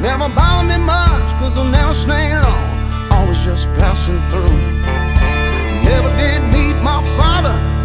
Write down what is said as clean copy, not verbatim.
Never bothered me much, cause I never stayed long, always just passing through. Never did meet my father,